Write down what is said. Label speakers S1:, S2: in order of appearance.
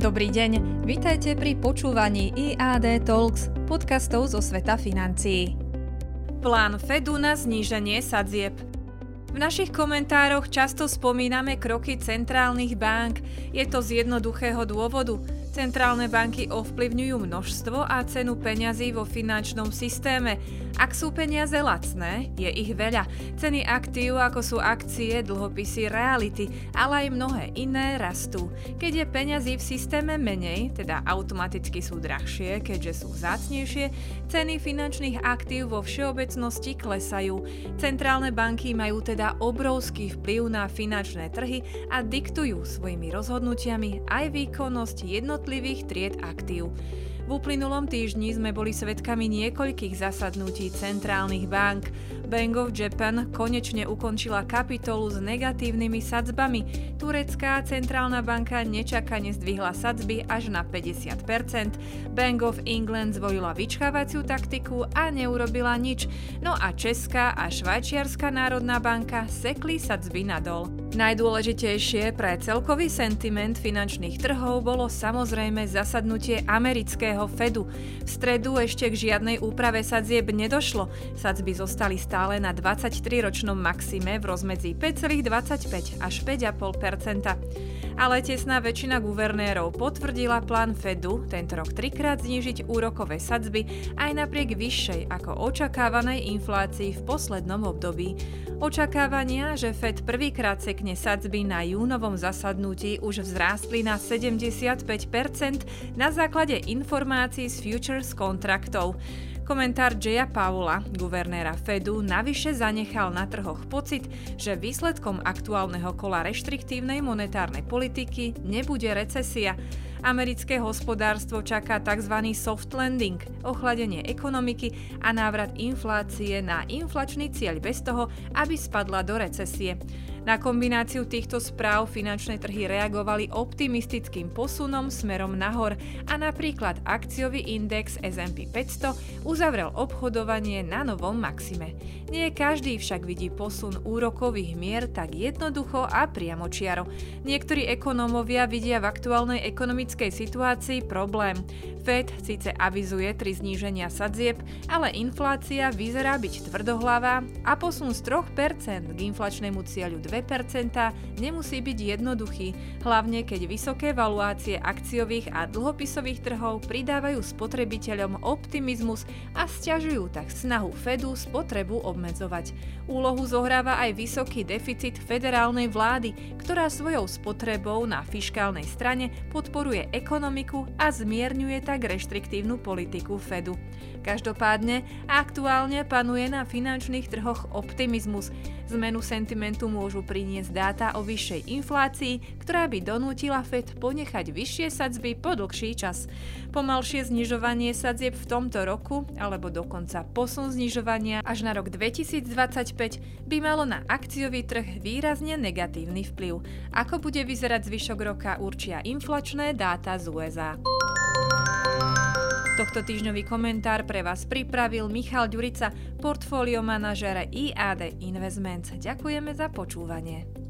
S1: Dobrý deň, vítajte pri počúvaní IAD Talks, podcastov zo sveta financií. Plán Fedu na zníženie sadzieb. V našich komentároch často spomíname kroky centrálnych bank. Je to z jednoduchého dôvodu. Centrálne banky ovplyvňujú množstvo a cenu peňazí vo finančnom systéme. Ak sú peniaze lacné, je ich veľa. Ceny aktív, ako sú akcie, dlhopisy, reality, ale aj mnohé iné rastú. Keď je peňazí v systéme menej, teda automaticky sú drahšie, keďže sú vzácnejšie, ceny finančných aktív vo všeobecnosti klesajú. Centrálne banky majú teda obrovský vplyv na finančné trhy a diktujú svojimi rozhodnutiami aj výkonnosť jednotlivých tried aktív. V uplynulom týždni sme boli svedkami niekoľkých zasadnutí centrálnych bank. Bank of Japan konečne ukončila kapitolu s negatívnymi sadzbami. Turecká centrálna banka nečakane zdvihla sadzby až na 50%. Bank of England zvolila vyčkávaciu taktiku a neurobila nič. No a Česká a Švajčiarska národná banka sekli sadzby nadol. Najdôležitejšie pre celkový sentiment finančných trhov bolo samozrejme zasadnutie amerického Fedu. V stredu ešte k žiadnej úprave sadzieb nedošlo. Sadzby zostali stále na 23-ročnom maxime v rozmedzi 5,25 až 5,5%. Ale tesná väčšina guvernérov potvrdila plán Fedu tento rok trikrát znížiť úrokové sadzby aj napriek vyššej ako očakávanej inflácii v poslednom období. Očakávania, že Fed prvýkrát sekne sadzby na júnovom zasadnutí už vzrástli na 75% na základe informácií z futures kontraktov. Komentár Jaya Powella, guvernéra Fedu, navyše zanechal na trhoch pocit, že výsledkom aktuálneho kola reštriktívnej monetárnej politiky nebude recesia. Americké hospodárstvo čaká tzv. Soft landing, ochladenie ekonomiky a návrat inflácie na inflačný cieľ bez toho, aby spadla do recesie. Na kombináciu týchto správ finančné trhy reagovali optimistickým posunom smerom nahor a napríklad akciový index S&P 500 uzavrel obchodovanie na novom maxime. Nie každý však vidí posun úrokových mier tak jednoducho a priamočiaro. Niektorí ekonómovia vidia v aktuálnej ekonomickej situácii problém. Fed síce avizuje 3 zníženia sadzieb, ale inflácia vyzerá byť tvrdohlavá a posun z 3% k inflačnému cieľu 2% nemusí byť jednoduchý, hlavne keď vysoké valuácie akciových a dlhopisových trhov pridávajú spotrebiteľom optimizmus a sťažujú tak snahu Fedu spotrebu obmedzovať. Úlohu zohráva aj vysoký deficit federálnej vlády, ktorá svojou spotrebou na fiškálnej strane podporuje ekonomiku a zmierňuje tak reštriktívnu politiku Fedu. Každopádne aktuálne panuje na finančných trhoch optimizmus. Zmenu sentimentu môžu priniesť dáta o vyššej inflácii, ktorá by donútila Fed ponechať vyššie sadzby po dlhší čas. Pomalšie znižovanie sadzieb v tomto roku, alebo dokonca posun znižovania až na rok 2025 by malo na akciový trh výrazne negatívny vplyv. Ako bude vyzerať zvyšok roka, určia inflačné dáta z USA. Tohto týždňový komentár pre vás pripravil Michal Ďurica, portfólio manažér IAD Investments. Ďakujeme za počúvanie.